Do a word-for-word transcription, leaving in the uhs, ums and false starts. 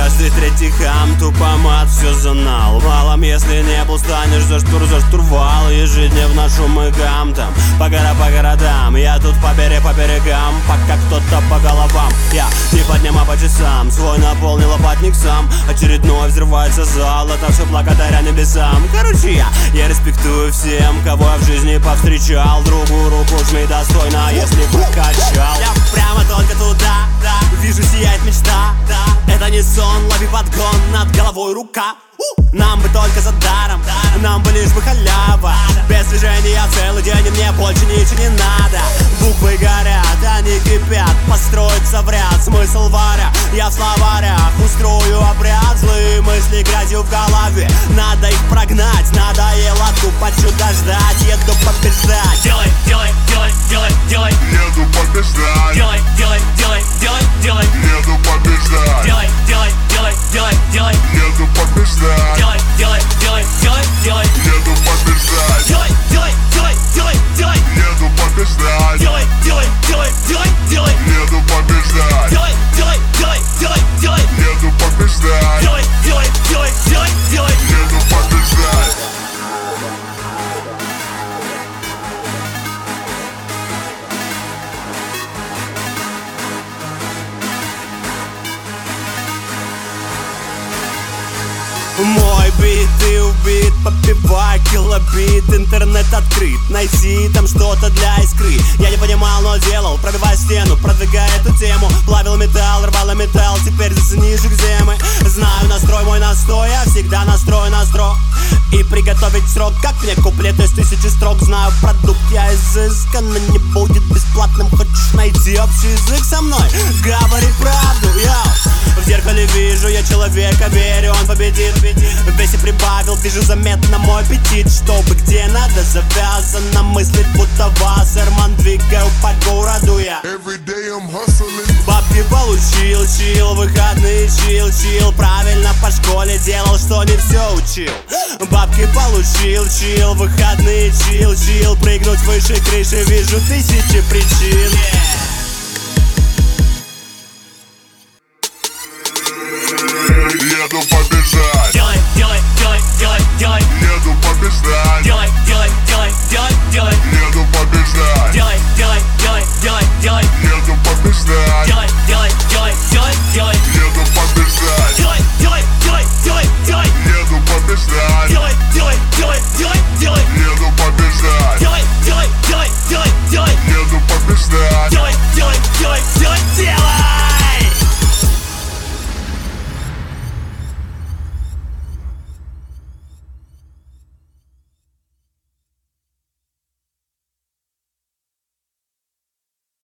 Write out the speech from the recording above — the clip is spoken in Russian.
каждый третий хам, тупо мат, все занал. Малом, если не был, станешь за штур, за штурвал. Ежедневно шум и гам там, по гора, по городам. Я тут по берег, по берегам, пока кто-то по головам. Я не поднимаю по часам, свой наполнил лопатник сам. Очередной взрывается зал, это все благодаря небесам. Короче, я, я респектую всем, кого я в жизни повстречал. Другу руку жми достойно, если прокачал. Я прямо только туда, да, вижу, сияет мечта, да. Это не сон, лови подгон, над головой рука. Нам бы только за даром, нам бы лишь бы халява. Без движения целый день, и мне больше ничего не надо. Буквы горят, они кипят, построиться в ряд. Смысл варя, я в словарях устрою обряд. Злые мысли грязью в голове, надо их прогнать. Надоело тупо чудо ждать, еду побеждать. Делай, делай, делай, делай, делай. Еду побеждать. Делай, делай, делай, делай, делай. Еду побеждать. Делай, делай, делай, делай, делай. Еду побеждать. Делай, делай, делай, делай, делай. Еду побеждать. Делай, делай, делай, делай, делай. Еду побеждать. Делай, делай, делай, делай, делай. Еду побеждать. Делай, делай, делай, делай, делай. Еду побеждать. Делай, делай, делай, делай, делай. Еду побеждать. Мой бит, ты убит, попивай килобит. Интернет открыт, найти там что-то для искры. Я не понимал, но делал, пробивая стену, продвигая эту тему. Плавил металл, рвал металл, теперь заценишь, где мы. Знаю настрой, мой настрой, я всегда настроен на строк. И приготовить срок, как мне куплет из тысячи строк. Знаю продукт, я изысканно, не будет бесплатным. Хочешь найти общий язык со мной? Говори правду, йоу. В зеркале вижу я человека, верю, он победит. В весе прибавил, вижу заметно мой аппетит. Чтобы где надо завязано мыслить, будто Вассерман. Двигаю по городу я. Бабки получил, чил, выходные чил, чил. Правильно по школе делал, что не все учил. Бабки получил, чил, выходные чил, чил. Прыгнуть выше крыши, вижу тысячи причин. Еду по